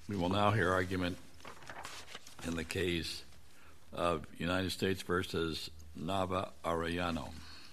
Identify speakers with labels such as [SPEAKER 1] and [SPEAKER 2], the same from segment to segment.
[SPEAKER 1] We will now hear argument in the case of United States versus Nava Arellano.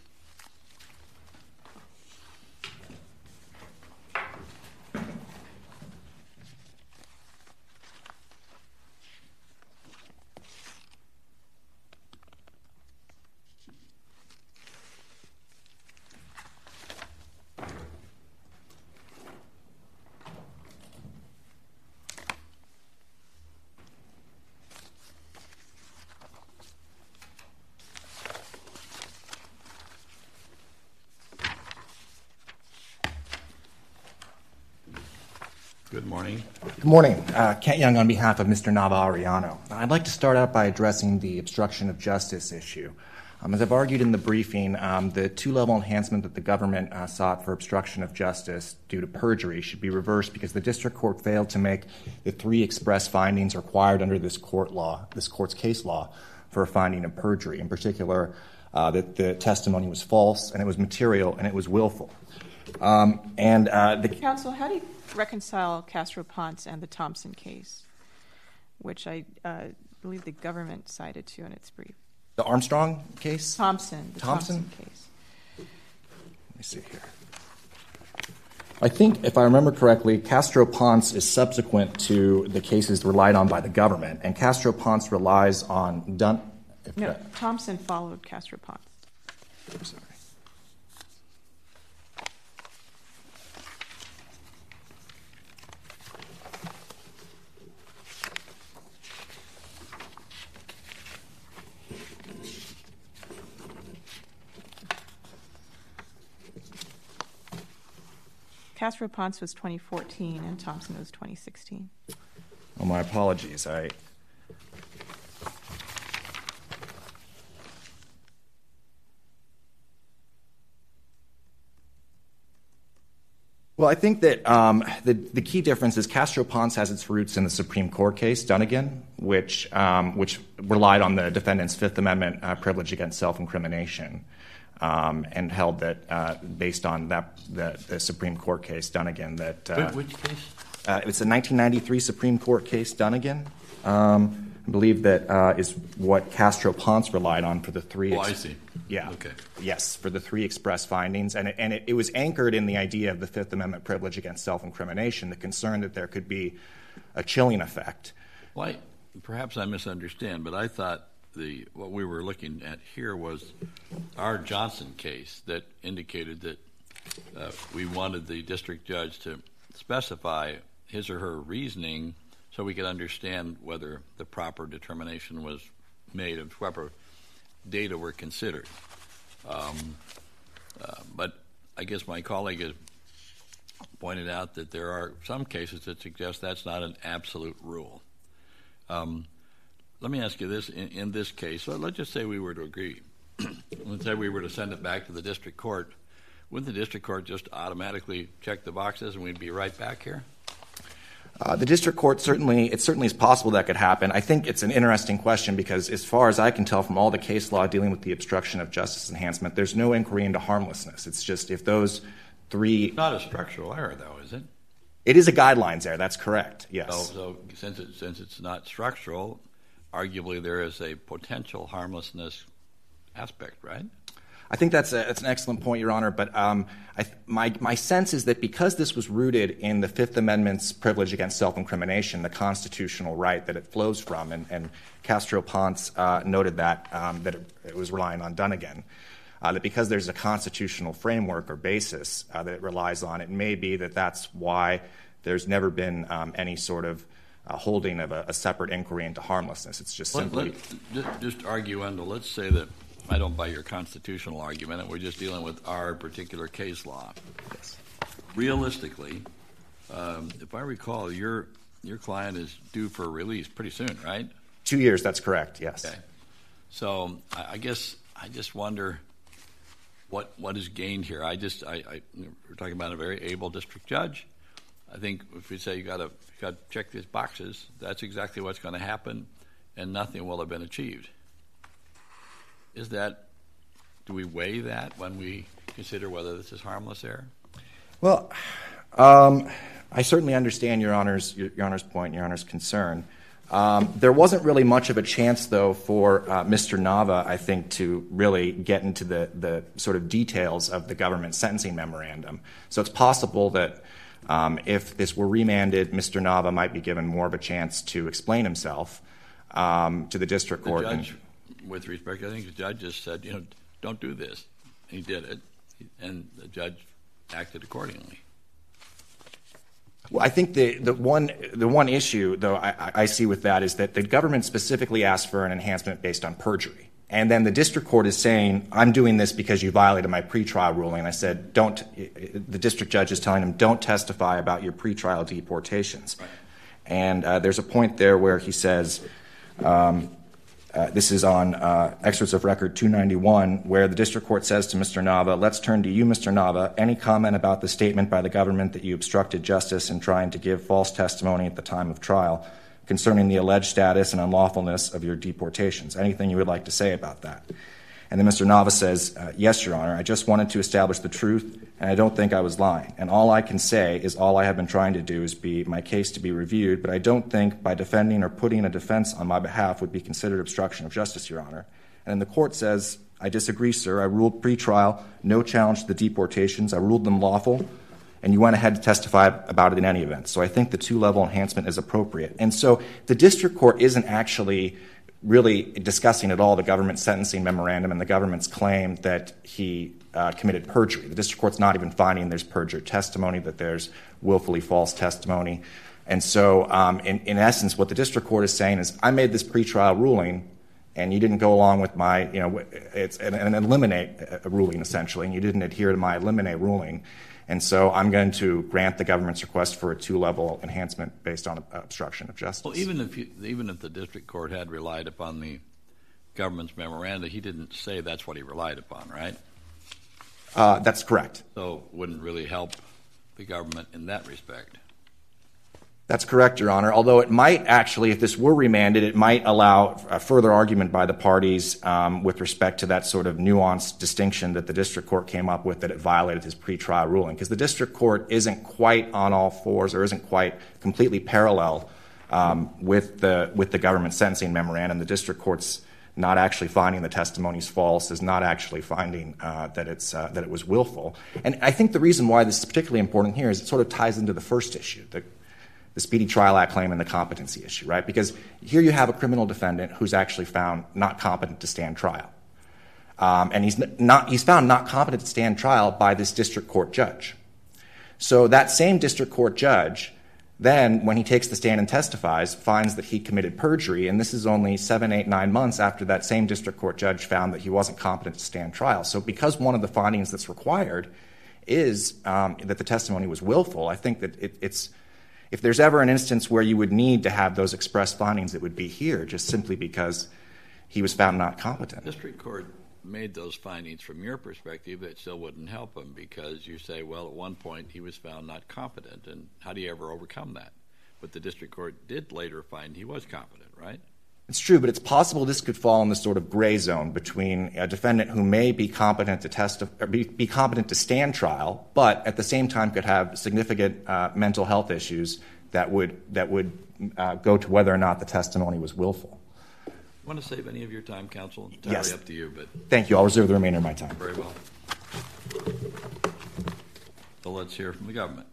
[SPEAKER 1] Good morning.
[SPEAKER 2] Good morning. Kent Young on behalf of Mr. Nava Arellano. I'd like to start out by addressing the obstruction of justice issue. As I've argued in the briefing, the two-level enhancement that the government sought for obstruction of justice due to perjury should be reversed because the district court failed to make the three express findings required under this court's case law for a finding of perjury. In particular, that the testimony was false and it was material and it was willful.
[SPEAKER 3] Counsel, how do you reconcile Castro-Ponce and the Thompson case, which I believe the government cited to in its brief?
[SPEAKER 2] The Armstrong case?
[SPEAKER 3] Thompson case.
[SPEAKER 2] Let me see here. I think, if I remember correctly, Castro-Ponce is subsequent to the cases relied on by the government, and Castro-Ponce relies on
[SPEAKER 3] Thompson followed Castro-Ponce.
[SPEAKER 2] I'm sorry.
[SPEAKER 3] Castro-Ponce was 2014 and Thompson was 2016.
[SPEAKER 2] Oh, my apologies. Well, I think that the key difference is Castro-Ponce has its roots in the Supreme Court case, Dunnigan, which relied on the defendant's Fifth Amendment privilege against self-incrimination. And held that, based on the Supreme Court case, Dunnigan, that...
[SPEAKER 1] Which case?
[SPEAKER 2] It's a 1993 Supreme Court case, Dunnigan. I believe that is what Castro-Ponce relied on for the three...
[SPEAKER 1] I see.
[SPEAKER 2] Yeah.
[SPEAKER 1] Okay.
[SPEAKER 2] Yes, for the three express findings. And it was anchored in the idea of the Fifth Amendment privilege against self-incrimination, the concern that there could be a chilling effect.
[SPEAKER 1] Well, perhaps I misunderstand, but I thought what we were looking at here was our Johnson case that indicated that we wanted the district judge to specify his or her reasoning so we could understand whether the proper determination was made and proper data were considered. But I guess my colleague has pointed out that there are some cases that suggest that's not an absolute rule. Let me ask you this. In this case, let's just say we were to agree. Let's say we were to send it back to the district court. Wouldn't the district court just automatically check the boxes and we'd be right back here?
[SPEAKER 2] The district court certainly is possible that could happen. I think it's an interesting question because as far as I can tell from all the case law dealing with the obstruction of justice enhancement, there's no inquiry into harmlessness. It's just if those three...
[SPEAKER 1] It's not a structural error, though, is it?
[SPEAKER 2] It is a guidelines error. That's correct, yes.
[SPEAKER 1] So since it's not structural, arguably there is a potential harmlessness aspect, right?
[SPEAKER 2] I think that's an excellent point, Your Honor, but my sense is that because this was rooted in the Fifth Amendment's privilege against self-incrimination, the constitutional right that it flows from, and Castro-Ponce noted that it was relying on Dunnigan, that because there's a constitutional framework or basis that it relies on, it may be that that's why there's never been any sort of holding of a separate inquiry into harmlessness. It's just simply...
[SPEAKER 1] Just argue, Endo. Let's say that I don't buy your constitutional argument and we're just dealing with our particular case law.
[SPEAKER 2] Yes.
[SPEAKER 1] Realistically, if I recall, your client is due for release pretty soon, right?
[SPEAKER 2] 2 years, that's correct, yes.
[SPEAKER 1] Okay. So I guess I just wonder what is gained here. We're talking about a very able district judge. I think if we say you got to check these boxes, that's exactly what's going to happen, and nothing will have been achieved. Do we weigh that when we consider whether this is harmless error?
[SPEAKER 2] Well, I certainly understand Your Honor's point, Your Honor's concern. There wasn't really much of a chance, though, for Mr. Nava, I think, to really get into the sort of details of the government sentencing memorandum. So it's possible that if this were remanded, Mr. Nava might be given more of a chance to explain himself to the district court.
[SPEAKER 1] The judge, with respect, I think the judge just said, don't do this. He did it, and the judge acted accordingly.
[SPEAKER 2] Well, I think the one issue, though, I see with that is that the government specifically asked for an enhancement based on perjury. And then the district court is saying, I'm doing this because you violated my pretrial ruling. And I said, the district judge is telling him, don't testify about your pretrial deportations. Right. And there's a point there where he says, this is on excerpts of record 291, where the district court says to Mr. Nava, let's turn to you, Mr. Nava. Any comment about the statement by the government that you obstructed justice in trying to give false testimony at the time of trial concerning the alleged status and unlawfulness of your deportations? Anything you would like to say about that? And then Mr. Nava says, yes, Your Honor, I just wanted to establish the truth, and I don't think I was lying. And all I can say is all I have been trying to do is be my case to be reviewed, but I don't think by defending or putting a defense on my behalf would be considered obstruction of justice, Your Honor. And the court says, I disagree, sir. I ruled pretrial, no challenge to the deportations. I ruled them lawful, and you went ahead to testify about it in any event. So I think the two-level enhancement is appropriate. And so the district court isn't actually really discussing at all the government sentencing memorandum and the government's claim that he committed perjury. The district court's not even finding there's perjured testimony, that there's willfully false testimony. And so in essence, what the district court is saying is, I made this pretrial ruling, and you didn't go along with my, it's an eliminate ruling, essentially, and you didn't adhere to my eliminate ruling. And so I'm going to grant the government's request for a two-level enhancement based on obstruction of justice.
[SPEAKER 1] Well, even if the district court had relied upon the government's memoranda, he didn't say that's what he relied upon, right?
[SPEAKER 2] That's correct.
[SPEAKER 1] So it wouldn't really help the government in that respect.
[SPEAKER 2] That's correct, Your Honor, although it might actually, if this were remanded, it might allow a further argument by the parties with respect to that sort of nuanced distinction that the district court came up with, that it violated his pretrial ruling. Because the district court isn't quite on all fours or isn't quite completely parallel with the government sentencing memorandum. The district court's not actually finding the testimony's false, is not actually finding that it was willful. And I think the reason why this is particularly important here is it sort of ties into the first issue, the Speedy Trial Act claim and the competency issue, right? Because here you have a criminal defendant who's actually found not competent to stand trial. And he's found not competent to stand trial by this district court judge. So that same district court judge then, when he takes the stand and testifies, finds that he committed perjury, and this is only 7, 8, 9 months after that same district court judge found that he wasn't competent to stand trial. So because one of the findings that's required is that the testimony was willful, I think that it's if there's ever an instance where you would need to have those express findings, it would be here, just simply because he was found not competent.
[SPEAKER 1] The district court made those findings from your perspective that still wouldn't help him, because you say, well, at one point he was found not competent, and how do you ever overcome that? But the district court did later find he was competent, right?
[SPEAKER 2] It's true, but it's possible this could fall in the sort of gray zone between a defendant who may be competent to be competent to stand trial, but at the same time could have significant mental health issues that would go to whether or not the testimony was willful.
[SPEAKER 1] Want to save any of your time, counsel? Entirely
[SPEAKER 2] Yes.
[SPEAKER 1] up to you, but
[SPEAKER 2] Thank you. I'll reserve the remainder of my time.
[SPEAKER 1] very well. So let's hear from the government.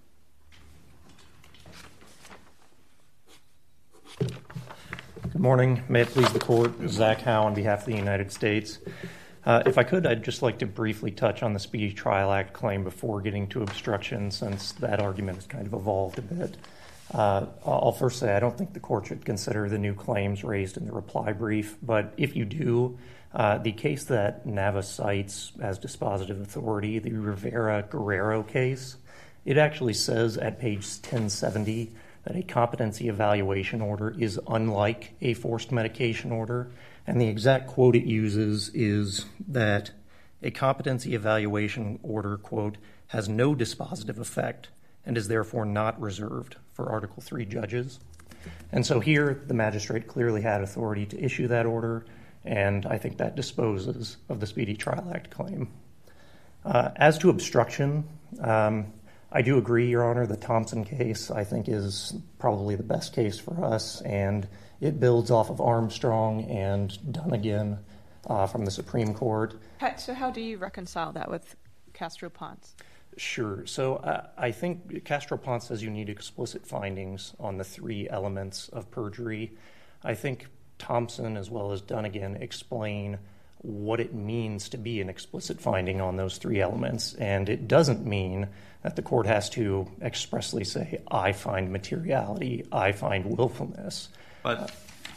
[SPEAKER 4] Good morning. May it please the Court. Zach Howe on behalf of the United States. If I could, I'd just like to briefly touch on the Speedy Trial Act claim before getting to obstruction, since that argument has kind of evolved a bit. I'll first say I don't think the Court should consider the new claims raised in the reply brief, but if you do, the case that Nava cites as dispositive authority, the Rivera-Guerrero case, it actually says at page 1070 that a competency evaluation order is unlike a forced medication order, and the exact quote it uses is that a competency evaluation order, quote, has no dispositive effect and is therefore not reserved for Article III judges. And so here, the magistrate clearly had authority to issue that order, and I think that disposes of the Speedy Trial Act claim. As to obstruction, I do agree, Your Honor. The Thompson case, I think, is probably the best case for us, and it builds off of Armstrong and Dunnigan from the Supreme Court.
[SPEAKER 3] So how do you reconcile that with Castro-Ponce?
[SPEAKER 4] Sure. So I think Castro-Ponce says you need explicit findings on the three elements of perjury. I think Thompson as well as Dunnigan explain what it means to be an explicit finding on those three elements, and it doesn't mean that the court has to expressly say, I find materiality, I find willfulness.
[SPEAKER 1] But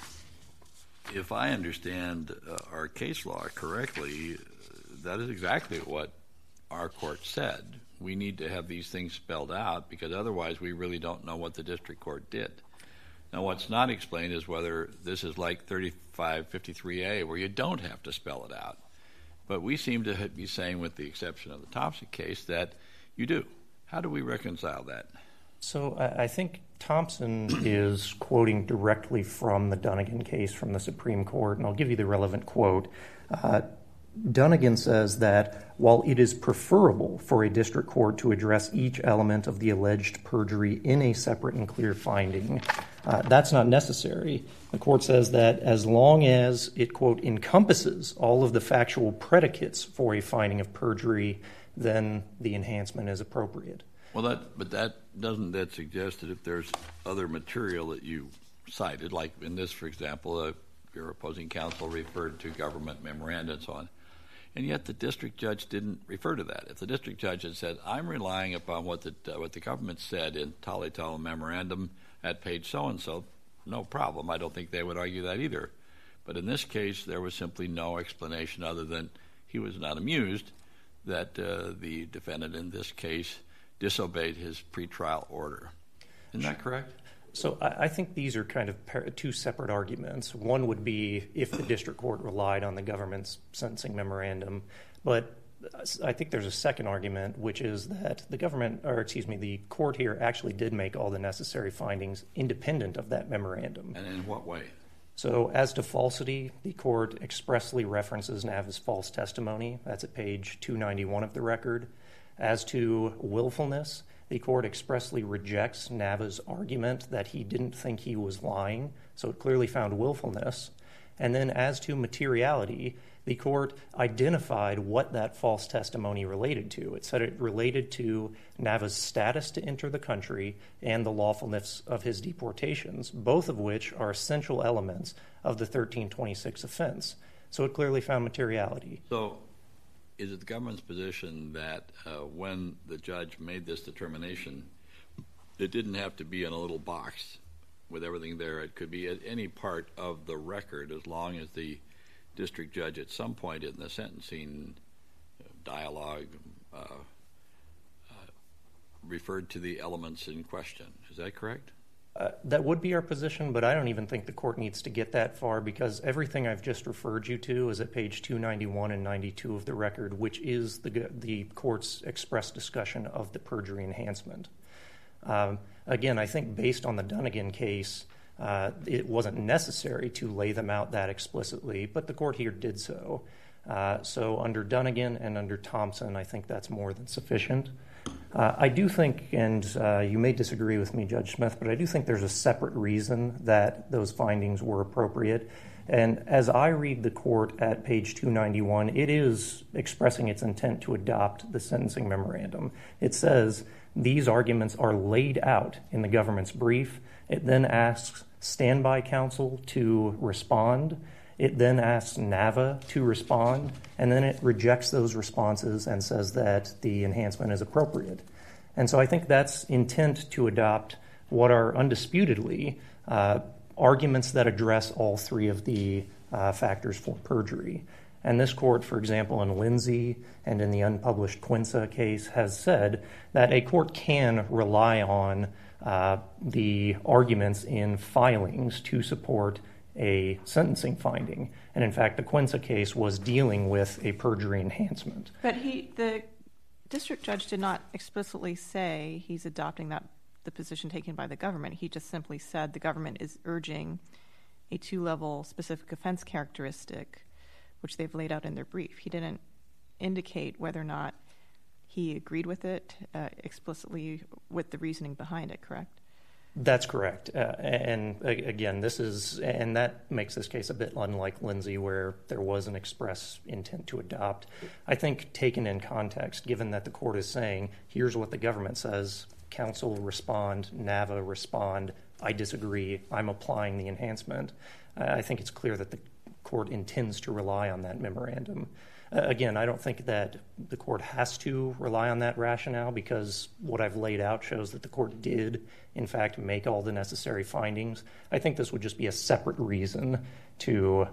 [SPEAKER 1] if I understand our case law correctly, that is exactly what our court said. We need to have these things spelled out because otherwise we really don't know what the district court did. Now, what's not explained is whether this is like 3553A where you don't have to spell it out. But we seem to be saying, with the exception of the Thompson case, that you do. How do we reconcile that?
[SPEAKER 4] So I think Thompson is quoting directly from the Dunnigan case from the Supreme Court, and I'll give you the relevant quote. Dunnigan says that while it is preferable for a district court to address each element of the alleged perjury in a separate and clear finding, that's not necessary. The court says that as long as it, quote, encompasses all of the factual predicates for a finding of perjury, then the enhancement is appropriate.
[SPEAKER 1] Well, doesn't that suggest that if there's other material that you cited, like in this, for example, your opposing counsel referred to government memoranda and so on, and yet the district judge didn't refer to that. If the district judge had said, I'm relying upon what the government said in Talitala Memorandum at page so-and-so, no problem. I don't think they would argue that either. But in this case, there was simply no explanation other than he was not amused that the defendant in this case disobeyed his pretrial order. Isn't that correct?
[SPEAKER 4] So I think these are kind of two separate arguments. One would be if the district court relied on the government's sentencing memorandum, but I think there's a second argument, which is that the court here actually did make all the necessary findings independent of that memorandum.
[SPEAKER 1] And in what way?
[SPEAKER 4] So as to falsity, the court expressly references Nava's false testimony. That's at page 291 of the record. As to willfulness, the court expressly rejects Nava's argument that he didn't think he was lying, so it clearly found willfulness. And then as to materiality, the court identified what that false testimony related to. It said it related to Nava's status to enter the country and the lawfulness of his deportations, both of which are essential elements of the 1326 offense. So it clearly found materiality.
[SPEAKER 1] So is it the government's position that when the judge made this determination, it didn't have to be in a little box with everything there? It could be at any part of the record as long as the district judge at some point in the sentencing dialogue referred to the elements in question. Is that correct?
[SPEAKER 4] That would be our position, but I don't even think the court needs to get that far because everything I've just referred you to is at page 291 and 92 of the record, which is the court's express discussion of the perjury enhancement. Again, I think based on the Dunnigan case, it wasn't necessary to lay them out that explicitly, but the court here did so. So under Dunnigan and under Thompson, I think that's more than sufficient. I do think, and you may disagree with me, Judge Smith, but I do think there's a separate reason that those findings were appropriate. And as I read the court at page 291, it is expressing its intent to adopt the sentencing memorandum. It says these arguments are laid out in the government's brief. It then asks standby counsel to respond. It then asks Nava to respond, and then it rejects those responses and says that the enhancement is appropriate. And so I think that's intent to adopt what are undisputedly arguments that address all three of the factors for perjury. And this court, for example, in Lindsay and in the unpublished Quinza case, has said that a court can rely on the arguments in filings to support a sentencing finding. And in fact, the Quinza case was dealing with a perjury enhancement.
[SPEAKER 3] But the district judge did not explicitly say he's adopting the position taken by the government. He just simply said the government is urging a two-level specific offense characteristic, which they've laid out in their brief. He didn't indicate whether or not he agreed with it explicitly with the reasoning behind it, correct?
[SPEAKER 4] That's correct. And again, and that makes this case a bit unlike Lindsay, where there was an express intent to adopt. I think taken in context, given that the court is saying, here's what the government says, counsel respond, NAVA respond, I disagree, I'm applying the enhancement, I think it's clear that the court intends to rely on that memorandum. Again, I don't think that the court has to rely on that rationale, because what I've laid out shows that the court did, in fact, make all the necessary findings. I think this would just be a separate reason to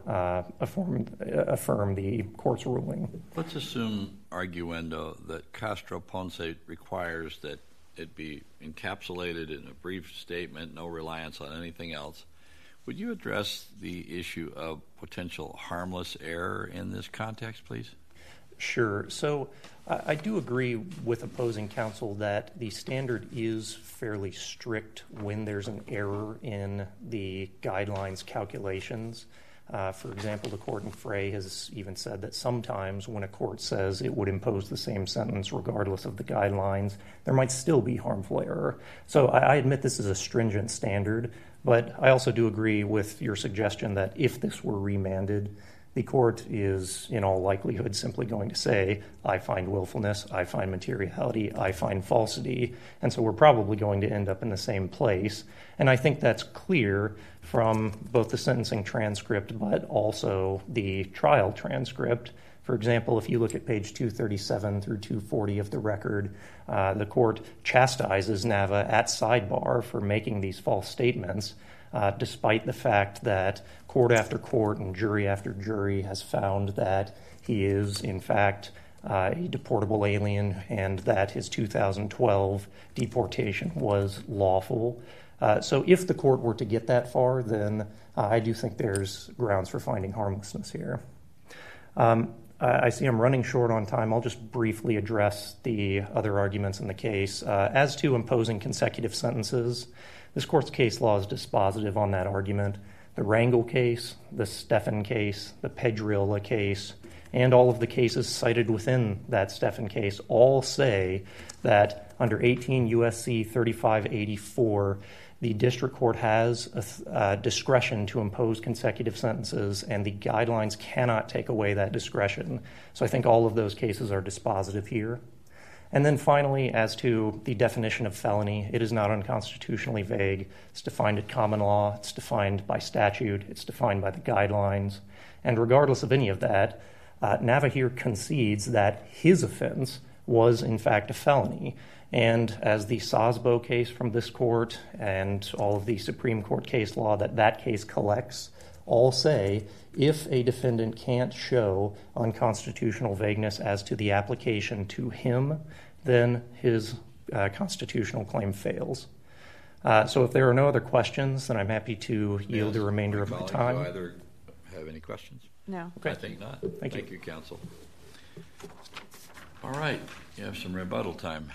[SPEAKER 4] affirm the court's ruling.
[SPEAKER 1] Let's assume, arguendo, that Castro Ponce requires that it be encapsulated in a brief statement, no reliance on anything else. Would you address the issue of potential harmless error in this context, please?
[SPEAKER 4] Sure. So I do agree with opposing counsel that the standard is fairly strict when there's an error in the guidelines calculations. For example, the court in Frey has even said that sometimes when a court says it would impose the same sentence regardless of the guidelines, there might still be harmful error. So I admit this is a stringent standard, but I also do agree with your suggestion that if this were remanded, the court is in all likelihood simply going to say, I find willfulness, I find materiality, I find falsity, and so we're probably going to end up in the same place. And I think that's clear from both the sentencing transcript but also the trial transcript. For example, if you look at page 237 through 240 of the record, the court chastises Nava at sidebar for making these false statements, despite the fact that court after court and jury after jury has found that he is, in fact, a deportable alien and that his 2012 deportation was lawful. So if the court were to get that far, then I do think there's grounds for finding harmlessness here. I see I'm running short on time. I'll just briefly address the other arguments in the case. As to imposing consecutive sentences, this court's case law is dispositive on that argument. The Rangel case, the Stephan case, the Pedrilla case, and all of the cases cited within that Stephan case all say that under 18 U.S.C. 3584, the district court has discretion to impose consecutive sentences, and the guidelines cannot take away that discretion. So I think all of those cases are dispositive here. And then finally, as to the definition of felony, it is not unconstitutionally vague. It's defined at common law. It's defined by statute. It's defined by the guidelines. And regardless of any of that, Nava here concedes that his offense was, in fact, a felony. And as the Sosbo case from this court and all of the Supreme Court case law that case collects all say, if a defendant can't show unconstitutional vagueness as to the application to him, then his constitutional claim fails. So if there are no other questions, then I'm happy to yield the remainder of my time.
[SPEAKER 1] Do either have any questions?
[SPEAKER 3] No.
[SPEAKER 4] Okay.
[SPEAKER 1] I think not.
[SPEAKER 4] Thank
[SPEAKER 1] you, counsel. All right. You have some rebuttal time.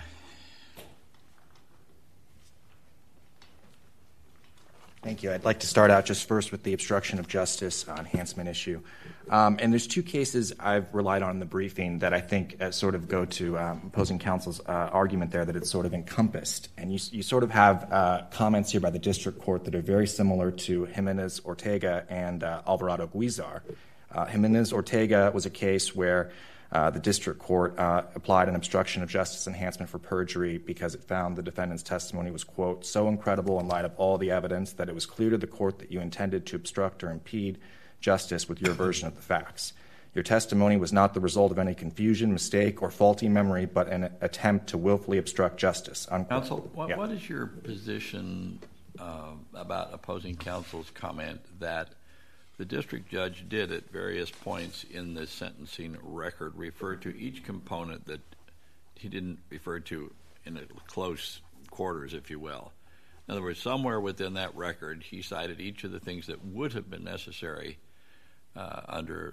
[SPEAKER 2] Thank you. I'd like to start out just first with the obstruction of justice enhancement issue. And there's two cases I've relied on in the briefing that I think sort of go to opposing counsel's argument there that it's sort of encompassed. And you sort of have comments here by the district court that are very similar to Jimenez-Ortega and Alvarado-Guizar. Jimenez-Ortega was a case where the district court applied an obstruction of justice enhancement for perjury because it found the defendant's testimony was, quote, so incredible in light of all the evidence that it was clear to the court that you intended to obstruct or impede justice with your version of the facts. Your testimony was not the result of any confusion, mistake, or faulty memory, but an attempt to willfully obstruct justice. Unquote.
[SPEAKER 1] Counsel, what is your position about opposing counsel's comment that the district judge did at various points in the sentencing record refer to each component that he didn't refer to in close quarters, if you will? In other words, somewhere within that record, he cited each of the things that would have been necessary under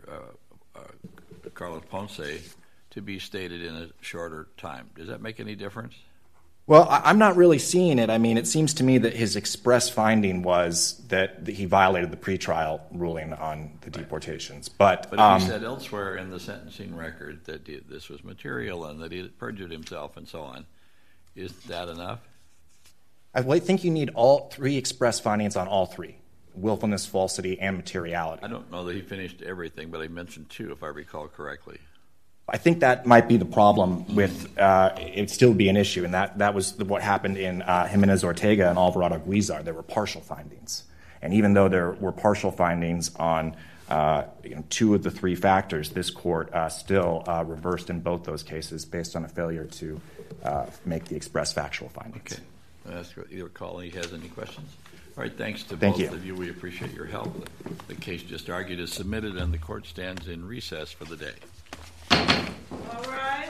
[SPEAKER 1] Carlos Ponce to be stated in a shorter time. Does that make any difference?
[SPEAKER 2] Well, I'm not really seeing it. I mean, it seems to me that his express finding was that he violated the pretrial ruling on the deportations. But
[SPEAKER 1] he said elsewhere in the sentencing record that this was material and that he had perjured himself and so on. Is that enough?
[SPEAKER 2] I think you need all three express findings on all three: willfulness, falsity, and materiality.
[SPEAKER 1] I don't know that he finished everything, but he mentioned two, if I recall correctly.
[SPEAKER 2] I think that might be the problem with it'd still be an issue, and that was what happened in Jimenez-Ortega and Alvarado-Guizar. There were partial findings, and even though there were partial findings on two of the three factors, this court still reversed in both those cases based on a failure to make the express factual findings.
[SPEAKER 1] Okay. I'll ask either colleague has any questions. All right, thanks to
[SPEAKER 2] Thank
[SPEAKER 1] both
[SPEAKER 2] you.
[SPEAKER 1] of you. We appreciate your help. The case just argued is submitted, and the court stands in recess for the day.
[SPEAKER 5] All rise.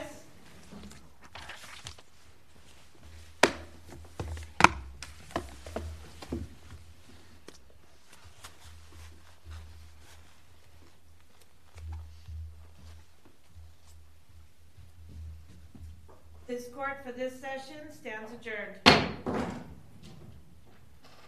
[SPEAKER 5] This court for this session stands adjourned.